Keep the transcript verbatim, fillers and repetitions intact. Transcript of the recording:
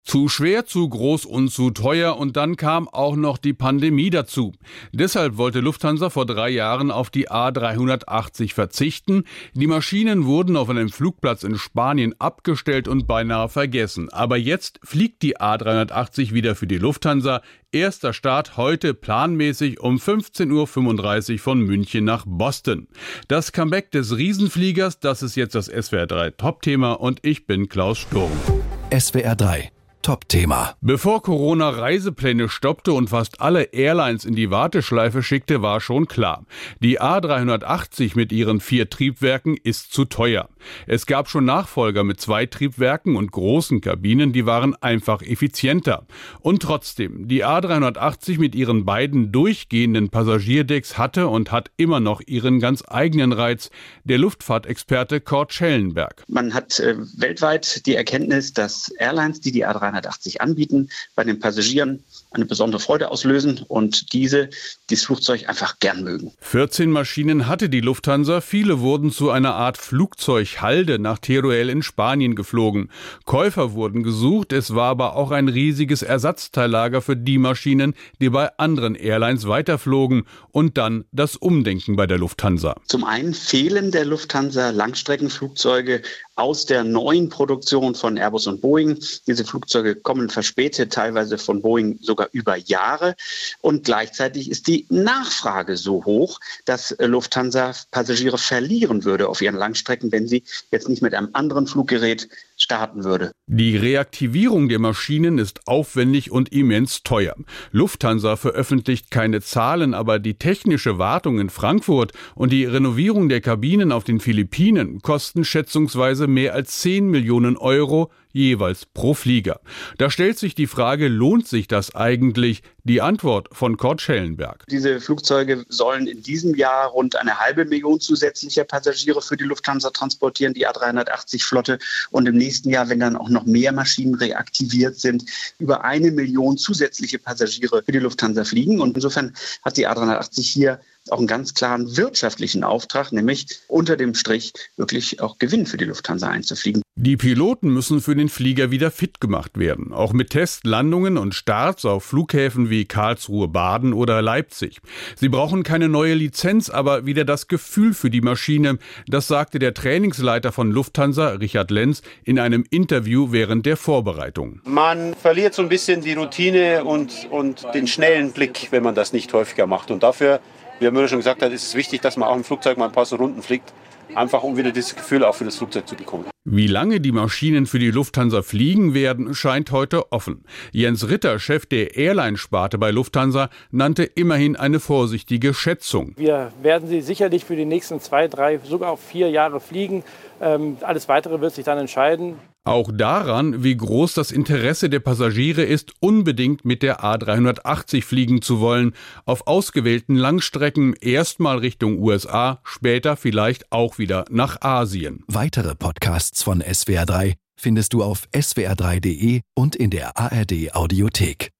Zu schwer, zu groß und zu teuer, und dann kam auch noch die Pandemie dazu. Deshalb wollte Lufthansa vor drei Jahren auf die A dreihundertachtzig verzichten. Die Maschinen wurden auf einem Flugplatz in Spanien abgestellt und beinahe vergessen. Aber jetzt fliegt die A dreihundertachtzig wieder für die Lufthansa. Erster Start heute planmäßig um fünfzehn Uhr fünfunddreißig von München nach Boston. Das Comeback des Riesenfliegers, das ist jetzt das S W R drei Top-Thema, und ich bin Klaus Sturm. S W R drei Top-Thema. Bevor Corona Reisepläne stoppte und fast alle Airlines in die Warteschleife schickte, war schon klar: Die A dreihundertachtzig mit ihren vier Triebwerken ist zu teuer. Es gab schon Nachfolger mit zwei Triebwerken und großen Kabinen, die waren einfach effizienter. Und trotzdem, die A dreihundertachtzig mit ihren beiden durchgehenden Passagierdecks hatte und hat immer noch ihren ganz eigenen Reiz. Der Luftfahrtexperte Kurt Schellenberg. Man hat äh, weltweit die Erkenntnis, dass Airlines, die die A dreihundertachtzig anbieten, bei den Passagieren eine besondere Freude auslösen und diese dieses Flugzeug einfach gern mögen. vierzehn Maschinen hatte die Lufthansa, viele wurden zu einer Art Flugzeughalde nach Teruel in Spanien geflogen. Käufer wurden gesucht, es war aber auch ein riesiges Ersatzteillager für die Maschinen, die bei anderen Airlines weiterflogen, und dann das Umdenken bei der Lufthansa. Zum einen fehlen der Lufthansa Langstreckenflugzeuge aus der neuen Produktion von Airbus und Boeing. Diese Flugzeuge kommen verspätet, teilweise von Boeing sogar über Jahre. Und gleichzeitig ist die Nachfrage so hoch, dass Lufthansa Passagiere verlieren würde auf ihren Langstrecken, wenn sie jetzt nicht mit einem anderen Fluggerät starten würde. Die Reaktivierung der Maschinen ist aufwendig und immens teuer. Lufthansa veröffentlicht keine Zahlen, aber die technische Wartung in Frankfurt und die Renovierung der Kabinen auf den Philippinen kosten schätzungsweise mehr als zehn Millionen Euro jeweils pro Flieger. Da stellt sich die Frage, lohnt sich das eigentlich? Die Antwort von Kurt Schellenberg. Diese Flugzeuge sollen in diesem Jahr rund eine halbe Million zusätzlicher Passagiere für die Lufthansa transportieren, die A dreihundertachtzig Flotte. Und im nächsten Jahr, wenn dann auch noch mehr Maschinen reaktiviert sind, über eine Million zusätzliche Passagiere für die Lufthansa fliegen. Und insofern hat die A dreihundertachtzig hier auch einen ganz klaren wirtschaftlichen Auftrag, nämlich unter dem Strich wirklich auch Gewinn für die Lufthansa einzufliegen. Die Piloten müssen für den Flieger wieder fit gemacht werden, auch mit Testlandungen und Starts auf Flughäfen wie Karlsruhe, Baden oder Leipzig. Sie brauchen keine neue Lizenz, aber wieder das Gefühl für die Maschine. Das sagte der Trainingsleiter von Lufthansa, Richard Lenz, in einem Interview während der Vorbereitung. Man verliert so ein bisschen die Routine und, und den schnellen Blick, wenn man das nicht häufiger macht. Und dafür, wie Herr Müller schon gesagt hat, ist es wichtig, dass man auch im Flugzeug mal ein paar so Runden fliegt, einfach um wieder dieses Gefühl auch für das Flugzeug zu bekommen. Wie lange die Maschinen für die Lufthansa fliegen werden, scheint heute offen. Jens Ritter, Chef der Airline-Sparte bei Lufthansa, nannte immerhin eine vorsichtige Schätzung. Wir werden sie sicherlich für die nächsten zwei, drei, sogar auch vier Jahre fliegen. Ähm, alles Weitere wird sich dann entscheiden. Auch daran, wie groß das Interesse der Passagiere ist, unbedingt mit der A dreihundertachtzig fliegen zu wollen. Auf ausgewählten Langstrecken erstmal Richtung U S A, später vielleicht auch wieder nach Asien. Weitere Podcasts von S W R drei findest du auf s w r drei punkt de und in der A R D Audiothek.